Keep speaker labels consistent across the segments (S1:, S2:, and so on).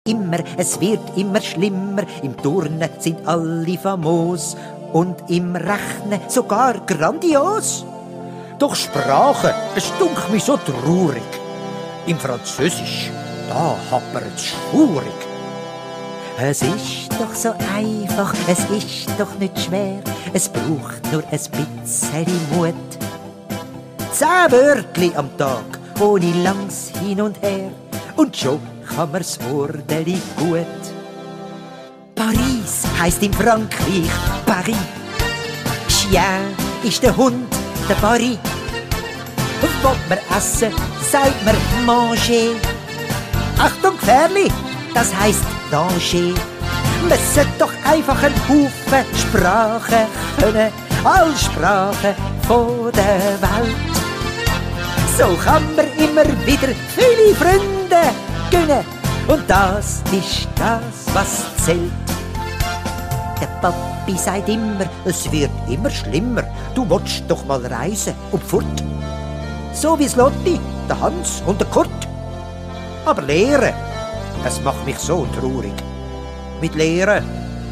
S1: Immer, es wird immer schlimmer, im Turnen sind alle famos und im Rechnen sogar grandios. Doch Sprache, es dunkt mich so traurig. Im Französisch, da happert's schurig. Es ist doch so einfach, es ist doch nicht schwer, es braucht nur ein bisschen Mut. 10 Wörtli am Tag, ohne langes Hin und Her, und schon kann man's ordentlich gut. Paris heisst in Frankreich Paris. Chien ist der Hund, der Paris. Wollt man essen, sagt man manger. Achtung, Gefährli, das heisst danger. Man sollte doch einfach einen Haufen Sprachen können, alle Sprachen von der Welt. So kann man immer wieder viele Freunde gewinnen. Und das ist das, was zählt. Der Papi sagt immer, es wird immer schlimmer. Du willst doch mal reisen und fort. So wie das Lotti, der Hans und der Kurt. Aber Lehren, es macht mich so traurig. Mit Lehren,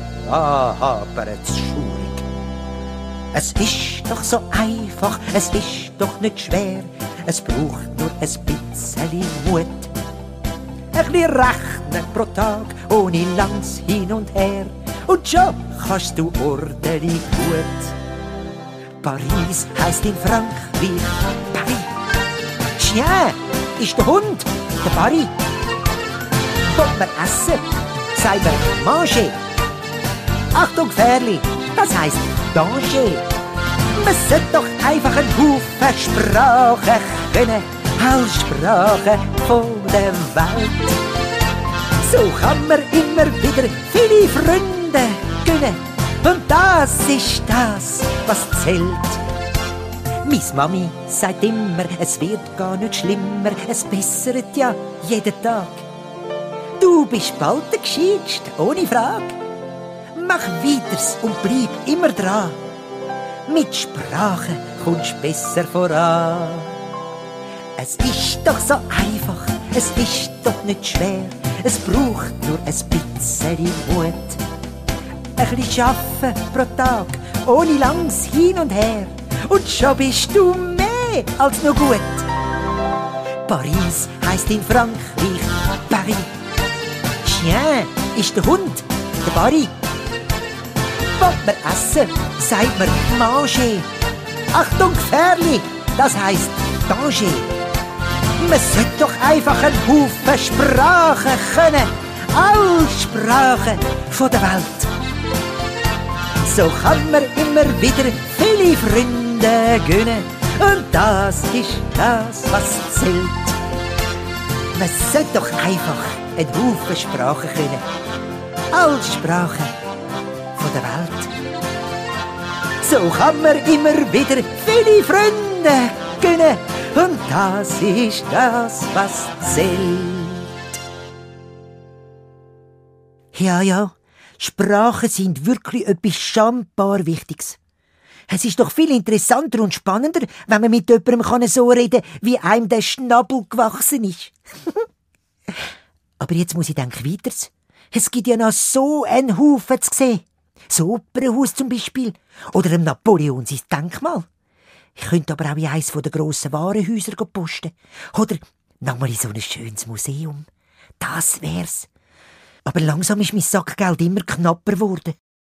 S1: hapert's schurig. Es ist doch so einfach, es ist doch nicht schwer. Es braucht nur ein bisschen Mut. Ein bisschen rechnen pro Tag, ohne langes Hin und Her. Und schon kannst du ordentlich gut. Paris heisst in Frankreich Paris. Chien ist der Hund, der Paris. Wollt man essen, sagt man manger. Achtung, Gefährli, das heisst danger. Man sollte doch einfach einen Haufen Sprachen können, alle Sprachen von der Welt. So kann man immer wieder viele Freunde gewinnen. Und das ist das, was zählt. Miss Mami sagt immer, es wird gar nicht schlimmer, es bessert ja jeden Tag. Du bist bald der Gescheitste, ohne Frage. Mach weiters und bleib immer dran. Mit Sprache kommst besser voran. Es ist doch so einfach, es ist doch nicht schwer. Es braucht nur ein bisschen Mut. Ein bisschen arbeiten pro Tag, ohne langes Hin und Her. Und schon bist du mehr als nur gut. Paris heisst in Frankreich Paris. Chien ist der Hund, der Paris. Wollt man essen, sagt man manger. Achtung, Gefährli, das heisst danger. Man sollte doch einfach einen Haufen Sprachen können, alle Sprachen von der Welt. So kann man immer wieder viele Freunde gewinnen. Und das ist das, was zählt. Man sollte doch einfach einen Haufen Sprachen können, alle Sprachen von der Welt. So kann man immer wieder viele Freunde gewinnen. Und das ist das, was zählt. Ja, Sprachen sind wirklich etwas schambar Wichtiges. Es ist doch viel interessanter und spannender, wenn man mit jemandem so reden kann, wie einem der Schnabel gewachsen ist. Aber jetzt muss ich denken weiters. Es gibt ja noch so einen Haufen zu sehen. Das Opernhaus zum Beispiel. Oder dem Napoleon sein Denkmal. Ich könnte aber auch in eines der grossen Warenhäuser posten. Oder nochmal in so ein schönes Museum. Das wär's. Aber langsam ist mein Sackgeld immer knapper geworden.